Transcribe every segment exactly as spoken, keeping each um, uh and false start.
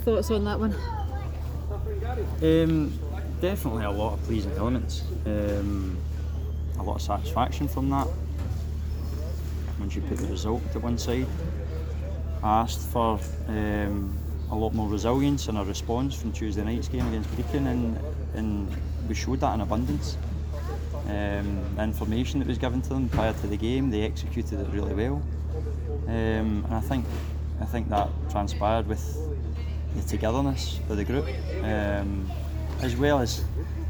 thoughts on that one? Um, definitely a lot of pleasing elements. Um, a lot of satisfaction from that. Once you put the result to one side, I asked for um, a lot more resilience and a response from Tuesday night's game against Brecon, and, and we showed that in abundance. Um, the information that was given to them prior to the game, they executed it really well, um, and I think I think that transpired with the togetherness of the group, um, as well as,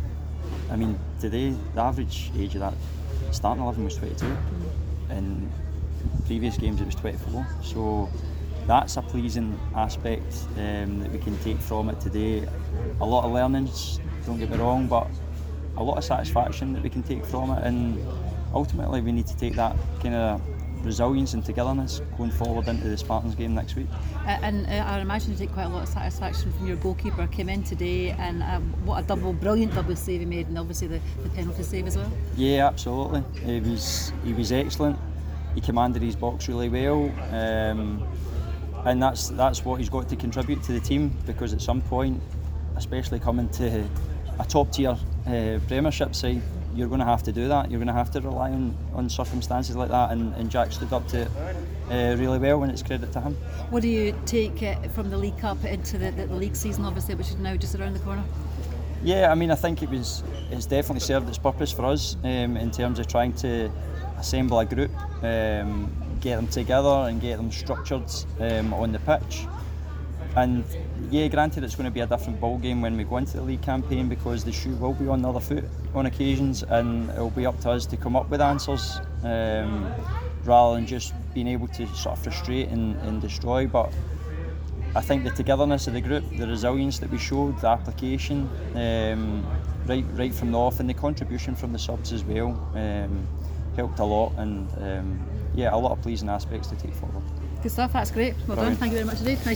I mean, today the average age of that starting eleven was twenty-two. In previous games it was twenty-four, so that's a pleasing aspect um, that we can take from it today. A lot of learnings, don't get me wrong, but a lot of satisfaction that we can take from it, and ultimately we need to take that kind of resilience and togetherness going forward into the Spartans game next week. Uh, and uh, I imagine you take quite a lot of satisfaction from your goalkeeper. Came in today, and um, what a double, brilliant double save he made, and obviously the, the penalty save as well. Yeah, absolutely. He was he was excellent. He commanded his box really well, um, and that's that's what he's got to contribute to the team, because at some point, especially coming to a top tier uh, Premiership side, you're going to have to do that. You're going to have to rely on, on circumstances like that, and, and Jack stood up to it uh, really well, and it's credit to him. What do you take uh, from the League Cup into the, the, the league season, obviously, which is now just around the corner? Yeah, I mean, I think it was it's definitely served its purpose for us um, in terms of trying to assemble a group, um, get them together and get them structured um, on the pitch. And yeah, granted it's going to be a different ball game when we go into the league campaign, because the shoe will be on the other foot on occasions, and it'll be up to us to come up with answers um, rather than just being able to sort of frustrate and, and destroy. But I think the togetherness of the group, the resilience that we showed, the application um, right right from the off, and the contribution from the subs as well um, helped a lot, and um, yeah, a lot of pleasing aspects to take forward. Good stuff, that's great. Well Brilliant. done, thank you very much indeed. Nice